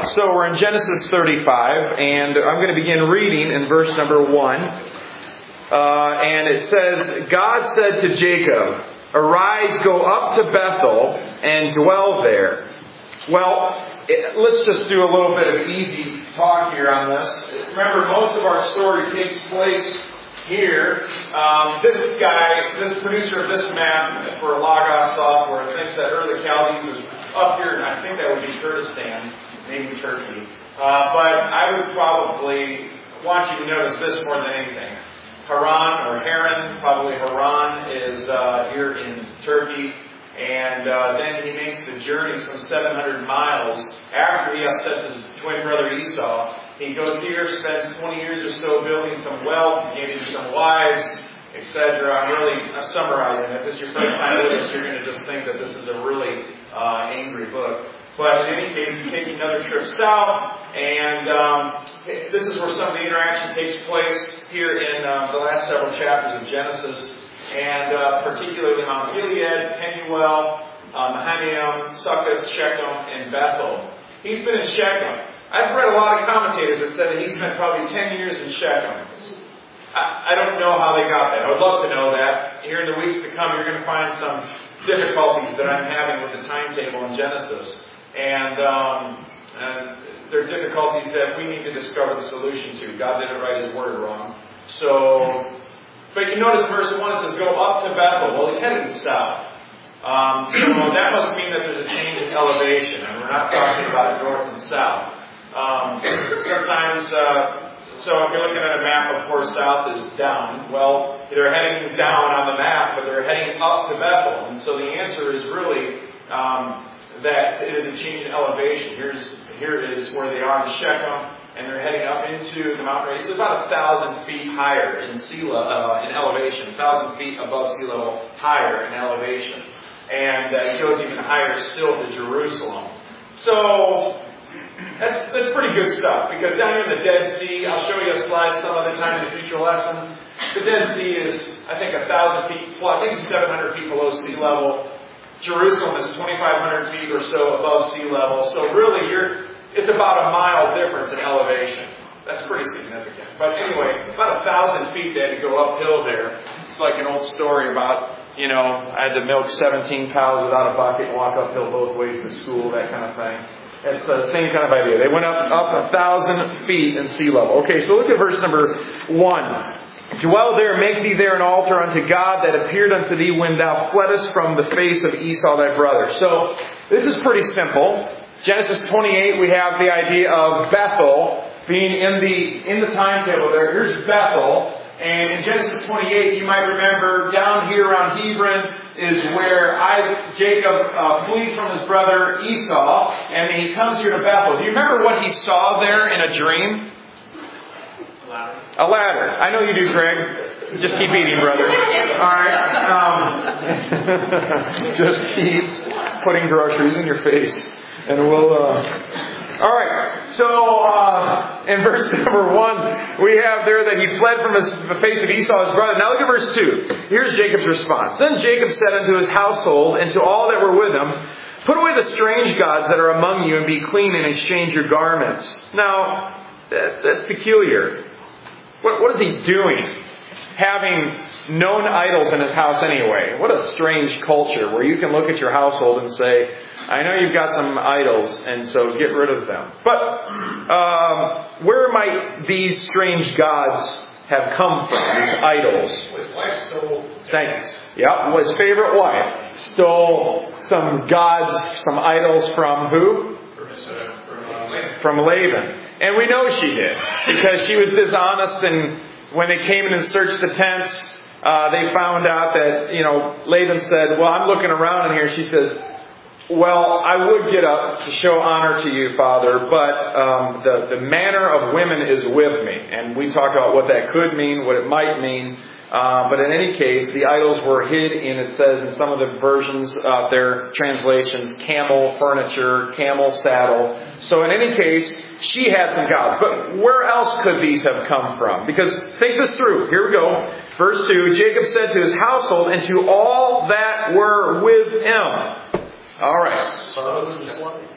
So we're in Genesis 35, and I'm going to begin reading in verse number 1. And it says, God said to Jacob, "Arise, go up to Bethel, and dwell there." Well, let's just do a little bit of easy talk here on this. Remember, most of our story takes place here. This producer of this map for Logos software thinks that Ur the Chaldees was up here, and I think that would be Kurdistan, maybe Turkey. But I would probably want you to notice this more than anything. Haran, or Haran, probably Haran, is here in Turkey. And then he makes the journey some 700 miles after he upsets his twin brother Esau. He goes here, spends 20 years or so building some wealth, gave him some wives, etc. I'm summarizing. If this is your first time with us, you're going to just think that this is a really angry book. But in any case, we take another trip south, and this is where some of the interaction takes place here in the last several chapters of Genesis. And particularly Mount Gilead, Penuel, Mahanaim, Succoth, Shechem, and Bethel. He's been in Shechem. I've read a lot of commentators that said that he spent probably 10 years in Shechem. I don't know how they got that. I would love to know that. Here in the weeks to come, you're going to find some difficulties that I'm having with the timetable in Genesis. And there are difficulties that we need to discover the solution to. God didn't write His Word wrong. But you notice verse 1, it says, go up to Bethel. Well, he's heading south. So that must mean that there's a change in elevation. And we're not talking about north and south. Sometimes, so if you're looking at a map, of course, south is down. Well, they're heading down on the map, but they're heading up to Bethel. And so the answer is really that it is a change in elevation. Here is where they are in Shechem. And they're heading up into the mountain range. It's about 1,000 feet higher in in elevation. 1,000 feet above sea level higher in elevation. And it goes even higher still to Jerusalem. So that's pretty good stuff. Because down here in the Dead Sea, I'll show you a slide some other time in a future lesson. The Dead Sea is, I think, 1,000 feet plus. I think 700 feet below sea level. Jerusalem is 2,500 feet or so above sea level. So really, it's about a mile difference in elevation. That's pretty significant. But anyway, about 1,000 feet they had to go uphill there. It's like an old story about, I had to milk 17 cows without a bucket and walk uphill both ways to school, that kind of thing. It's the same kind of idea. They went up 1,000 feet in sea level. Okay, so look at verse number 1. Dwell there, make thee there an altar unto God that appeared unto thee when thou fleddest from the face of Esau thy brother. So, this is pretty simple. Genesis 28, we have the idea of Bethel being in the timetable there. Here's Bethel. And in Genesis 28, you might remember down here around Hebron is where Jacob flees from his brother Esau. And he comes here to Bethel. Do you remember what he saw there in a dream? A ladder. I know you do, Greg. Just keep eating, brother. Alright. Just keep putting groceries in your face. And we'll, Alright. So, in verse number 1, we have there that he fled from the face of Esau, his brother. Now look at verse 2. Here's Jacob's response. Then Jacob said unto his household and to all that were with him, put away the strange gods that are among you and be clean and exchange your garments. Now, that's peculiar. What is he doing? Having known idols in his house anyway. What a strange culture where you can look at your household and say, I know you've got some idols, and so get rid of them. But where might these strange gods have come from, these idols? His wife stole. Thanks. Yeah, his favorite wife stole some gods, some idols from who? From Laban. And we know she did, because she was dishonest, and when they came in and searched the tents, they found out that, Laban said, well, I'm looking around in here. She says, well, I would get up to show honor to you, Father, but the manner of women is with me. And we talked about what that could mean, what it might mean. But in any case, the idols were hid in, it says in some of the versions of their translations, camel furniture, camel saddle. So in any case, she had some gods. But where else could these have come from? Because think this through. Here we go. Verse 2, Jacob said to his household and to all that were with him. All right.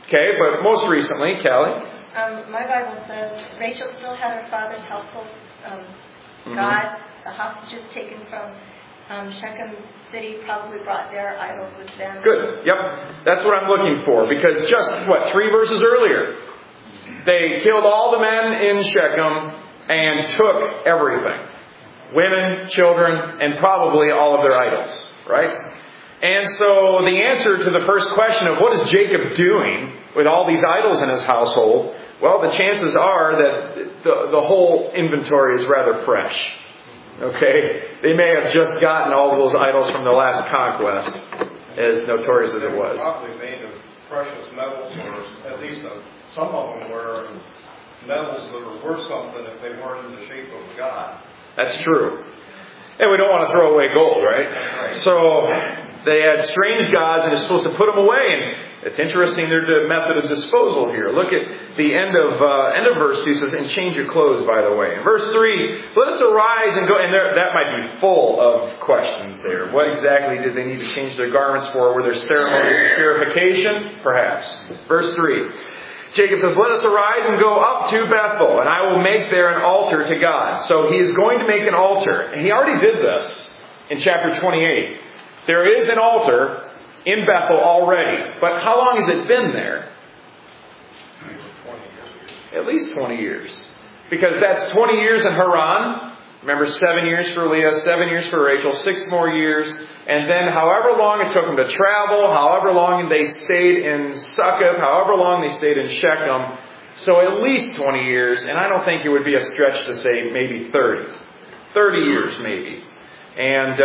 Okay, but most recently, Kelly. My Bible says Rachel still had her father's household gods. The hostages taken from Shechem city probably brought their idols with them. Good. Yep. That's what I'm looking for. Because just, 3 verses earlier, they killed all the men in Shechem and took everything. Women, children, and probably all of their idols. Right? And so the answer to the first question of what is Jacob doing with all these idols in his household, well, the chances are that the whole inventory is rather fresh. Okay? They may have just gotten all of those idols from the last conquest, as notorious as it was. Probably made of precious metals, or at least some of them were metals that were worth something if they weren't in the shape of a god. That's true. And we don't want to throw away gold, right? So they had strange gods and they're supposed to put them away. And it's interesting their method of disposal here. Look at the end of verse 2 says, and change your clothes, by the way. In verse 3, let us arise and go. And that might be full of questions there. What exactly did they need to change their garments for? Were there ceremonies of purification? Perhaps. Verse 3. Jacob says, let us arise and go up to Bethel, and I will make there an altar to God. So he is going to make an altar. And he already did this in chapter 28. There is an altar in Bethel already. But how long has it been there? At least 20 years. Because that's 20 years in Haran. Remember, 7 years for Leah, 7 years for Rachel, 6 more years. And then however long it took them to travel, however long they stayed in Succoth, however long they stayed in Shechem. So at least 20 years. And I don't think it would be a stretch to say maybe 30. 30 years maybe. And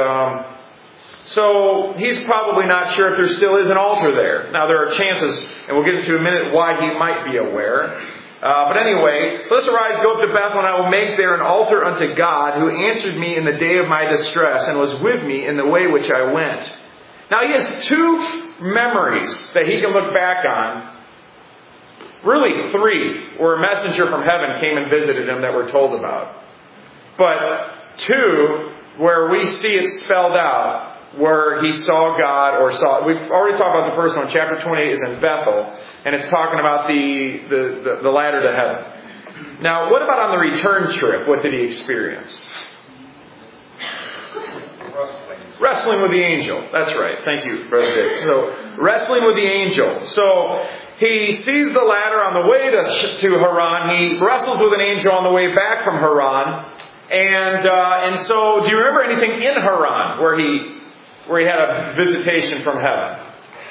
so he's probably not sure if there still is an altar there. Now there are chances, and we'll get into in a minute why he might be aware. But anyway, let us arise, go up to Bethel, and I will make there an altar unto God, who answered me in the day of my distress, and was with me in the way which I went. Now he has 2 memories that he can look back on. Really 3, where a messenger from heaven came and visited him that we're told about. But 2, where we see it spelled out, where he saw God or saw... We've already talked about the first one. Chapter 28 is in Bethel. And it's talking about the ladder to heaven. Now, what about on the return trip? What did he experience? Wrestling with the angel. That's right. Thank you, Brother Dick. So, wrestling with the angel. So, he sees the ladder on the way to Haran. He wrestles with an angel on the way back from Haran. And so, do you remember anything in Haran where he had a visitation from heaven?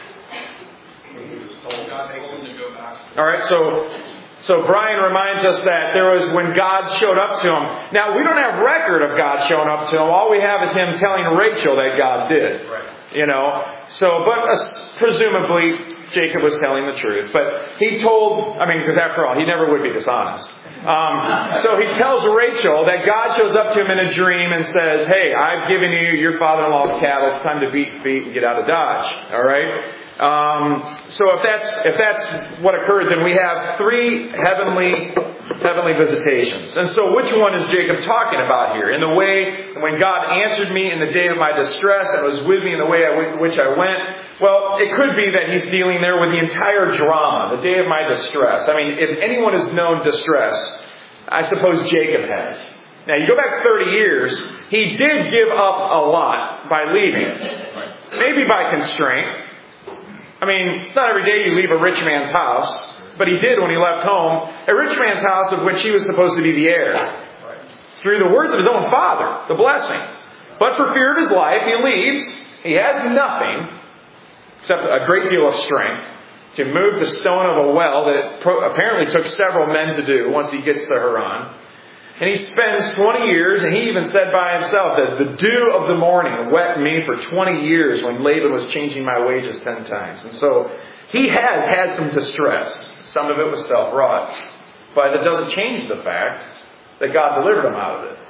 Alright, so Brian reminds us that there was when God showed up to him. Now, we don't have record of God showing up to him. All we have is him telling Rachel that God did. Right. But presumably Jacob was telling the truth. But he told, because after all, he never would be dishonest. So he tells Rachel that God shows up to him in a dream and says, hey, I've given you your father-in-law's cattle. It's time to beat feet and get out of Dodge. All right? So if that's what occurred, then we have 3 heavenly visitations. And so which one is Jacob talking about here? In the way when God answered me in the day of my distress and was with me in the way which I went. Well, it could be that he's dealing there with the entire drama, the day of my distress. If anyone has known distress, I suppose Jacob has. Now, you go back 30 years, he did give up a lot by leaving. Maybe by constraint. It's not every day you leave a rich man's house, but he did when he left home. A rich man's house of which he was supposed to be the heir. Through the words of his own father, the blessing. But for fear of his life, he leaves. He has nothing except a great deal of strength to move the stone of a well that apparently took several men to do once he gets to Haran. And he spends 20 years, and he even said by himself that the dew of the morning wet me for 20 years when Laban was changing my wages 10 times. And so he has had some distress. Some of it was self-wrought. But it doesn't change the fact that God delivered him out of it.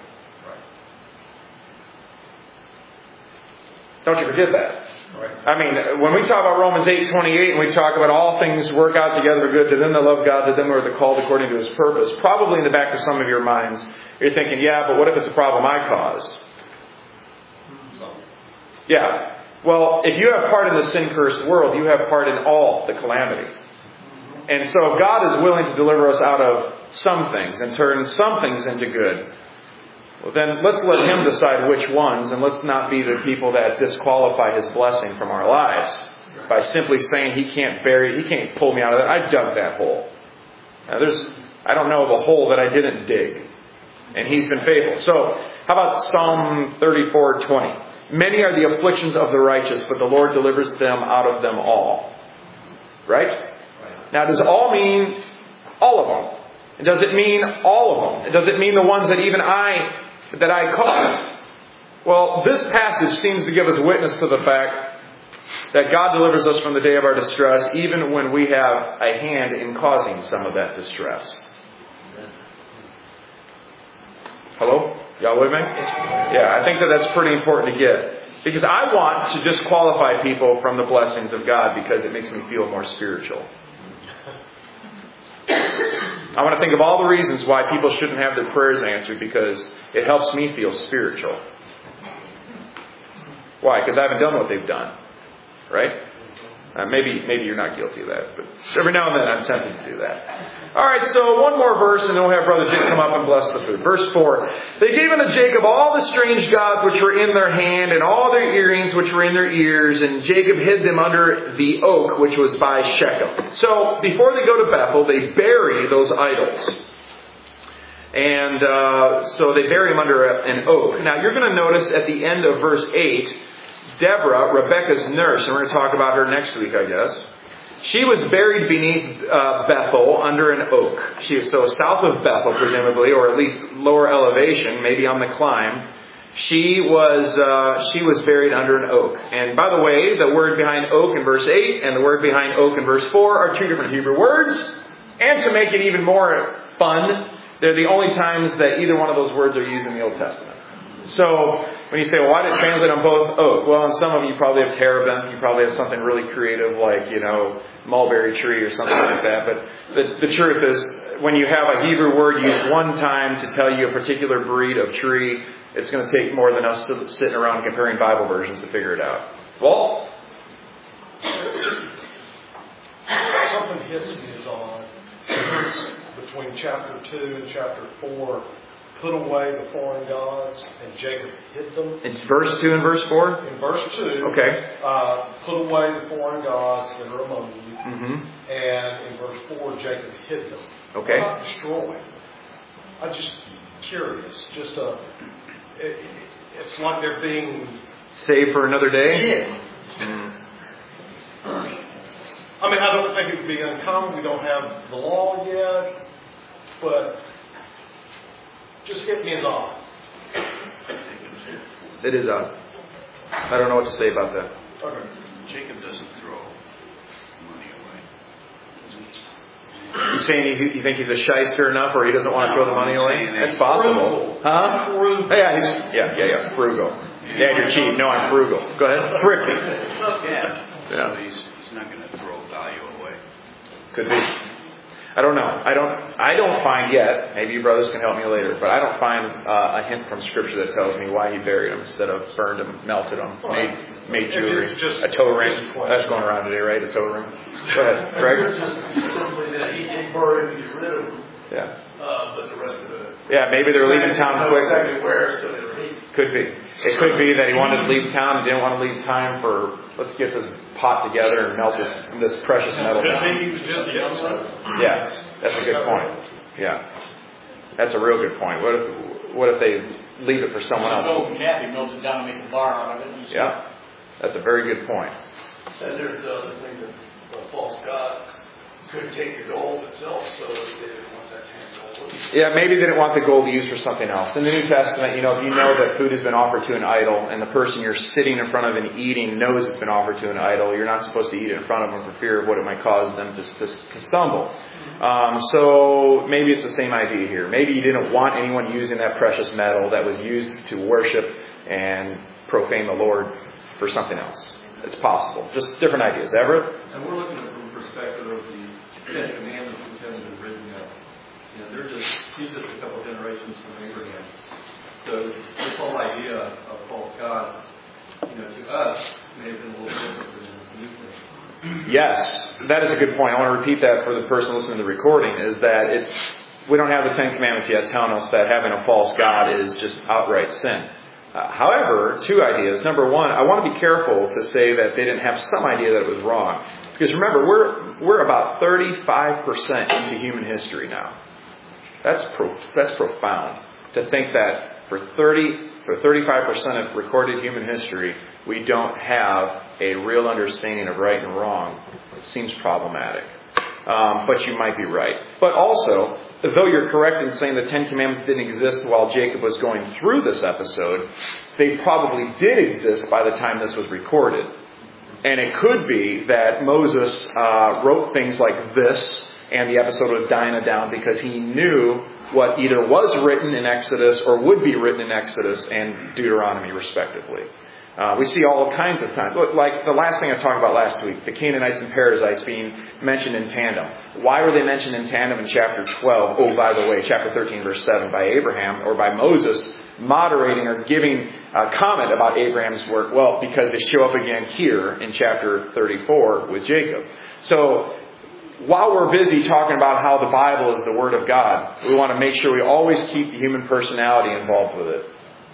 Don't you forget that. When we talk about Romans 8:28 and we talk about all things work out together for good to them that love God, to them who are called according to His purpose, probably in the back of some of your minds, you're thinking, yeah, but what if it's a problem I caused? Yeah. Well, if you have part in the sin-cursed world, you have part in all the calamity. And so God is willing to deliver us out of some things and turn some things into good. Well, then let's let Him decide which ones, and let's not be the people that disqualify His blessing from our lives by simply saying He can't pull me out of that. I dug that hole. Now, I don't know of a hole that I didn't dig. And He's been faithful. So, how about Psalm 34:20? Many are the afflictions of the righteous, but the Lord delivers them out of them all. Right? Now, does all mean all of them? And does it mean all of them? Does it mean the ones that even I caused? Well, this passage seems to give us witness to the fact that God delivers us from the day of our distress, even when we have a hand in causing some of that distress. Hello? Y'all with me? Yeah, I think that's pretty important to get. Because I want to disqualify people from the blessings of God because it makes me feel more spiritual. I want to think of all the reasons why people shouldn't have their prayers answered because it helps me feel spiritual. Why? Because I haven't done what they've done. Right? Maybe you're not guilty of that, but every now and then I'm tempted to do that. Alright, so one more verse and then we'll have Brother Dick come up and bless the food. Verse 4. They gave unto Jacob all the strange gods which were in their hand and all their earrings which were in their ears, and Jacob hid them under the oak which was by Shechem. So, before they go to Bethel, they bury those idols. And so they bury them under an oak. Now, you're going to notice at the end of verse 8, Deborah, Rebekah's nurse, and we're going to talk about her next week, I guess. She was buried beneath Bethel under an oak. She was so south of Bethel, presumably, or at least lower elevation, maybe on the climb. She was buried under an oak. And by the way, the word behind oak in verse 8 and the word behind oak in verse 4 are two different Hebrew words. And to make it even more fun, they're the only times that either one of those words are used in the Old Testament. So, when you say, well, why did it translate on both oak? Well, in some of them you probably have terebinth. You probably have something really creative like, mulberry tree or something like that. But the truth is, when you have a Hebrew word used one time to tell you a particular breed of tree, it's going to take more than us sitting around comparing Bible versions to figure it out. Well, something hits me is on between chapter 2 and chapter 4. Put away the foreign gods, and Jacob hid them. In verse 2 and verse 4? In verse 2, okay. Put away the foreign gods that are among you. Mm-hmm. And in verse 4, Jacob hid them. Okay. Not destroyed. I'm just curious. It's like they're being saved for another day? Yeah. I mean, I don't think it would be uncommon. We don't have the law yet, but just hit me as odd. It is odd. I don't know what to say about that. Okay. Jacob doesn't throw money away. You saying you think he's a shyster enough, or he doesn't want to throw the money away? That's possible. Frugal. Huh? Frugal. Yeah. Frugal. Yeah, you're cheap. No, I'm frugal. Go ahead. Thrifty. Yeah. So he's not going to throw value away. Could be. I don't know. I don't find yet, maybe you brothers can help me later, but I don't find a hint from Scripture that tells me why he buried them instead of burned them, melted them, made jewelry. A toe ring. That's going around today, right? A toe ring. Go ahead, Greg. Just simply that he didn't burn and get rid of them. Yeah. But the rest of it. Yeah, maybe they were leaving town quick. Exactly where, so they were leaving. Could be. It could be that he wanted to leave town and didn't want to leave time for, let's get this pot together and melt this precious metal down. Yeah, that's a good point. Yeah. That's a real good point. What if they leave it for someone else? Gold and Kathy melts it down and makes a bar out of it. Yeah. That's a very good point. And there's the other thing that the false gods could take the gold itself, so they didn't want that kind of gold. Yeah, maybe they didn't want the gold used for something else. In the New Testament, if you know that food has been offered to an idol and the person you're sitting in front of and eating knows it's been offered to an idol, you're not supposed to eat it in front of them for fear of what it might cause them to stumble. So maybe it's the same idea here. Maybe you didn't want anyone using that precious metal that was used to worship and profane the Lord for something else. It's possible. Just different ideas. Everett? And we're looking at it from the perspective of the Ten Commandments which haven't been written yet. He's just a couple generations from Abraham. So this whole idea of false gods, to us, may have been a little different than this new thing. Yes, that is a good point. I want to repeat that for the person listening to the recording, is that we don't have the Ten Commandments yet telling us that having a false god is just outright sin. However, two ideas. Number one, I want to be careful to say that they didn't have some idea that it was wrong. Because remember, we're about 35% into human history now. That's profound. To think that for 35% of recorded human history, we don't have a real understanding of right and wrong. It seems problematic. But you might be right. But also, though you're correct in saying the Ten Commandments didn't exist while Jacob was going through this episode, they probably did exist by the time this was recorded. And it could be that Moses wrote things like this and the episode of Dinah down because he knew what either was written in Exodus or would be written in Exodus and Deuteronomy, respectively. We see all kinds of times. Like the last thing I talked about last week, the Canaanites and Perizzites being mentioned in tandem. Why were they mentioned in tandem in chapter 12? Oh, by the way, chapter 13, verse 7, by Abraham or by Moses moderating or giving a comment about Abraham's work? Well, because they show up again here in chapter 34 with Jacob. So, while we're busy talking about how the Bible is the Word of God, we want to make sure we always keep the human personality involved with it.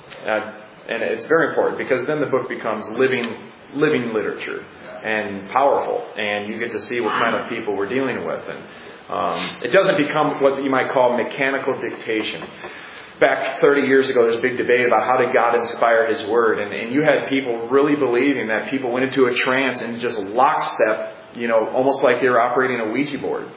And it's very important because then the book becomes living literature and powerful. And you get to see what kind of people we're dealing with. And it doesn't become what you might call mechanical dictation. Back 30 years ago, there's a big debate about how did God inspire His Word. And you had people really believing that people went into a trance and just lockstep, almost like they were operating a Ouija board.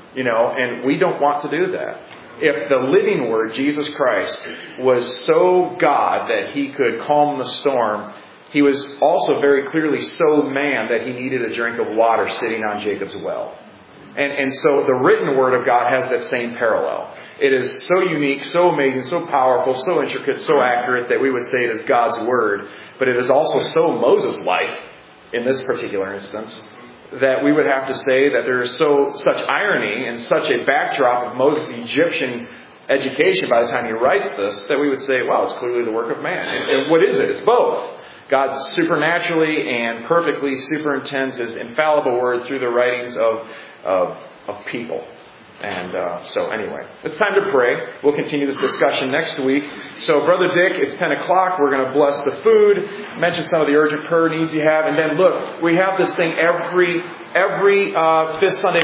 And we don't want to do that. If the living Word, Jesus Christ, was so God that He could calm the storm, He was also very clearly so man that He needed a drink of water sitting on Jacob's well. And so the written Word of God has that same parallel. It is so unique, so amazing, so powerful, so intricate, so accurate that we would say it is God's Word. But it is also so Moses-like, in this particular instance, that we would have to say that there is such irony and such a backdrop of Moses' Egyptian education by the time he writes this, that we would say, well, it's clearly the work of man. And what is it? It's both. God supernaturally and perfectly superintends His infallible Word through the writings of people. And so anyway, it's time to pray. We'll continue this discussion next week. So Brother Dick, it's 10 o'clock. We're going to bless the food, mention some of the urgent prayer needs you have. And then look, we have this thing every fifth Sunday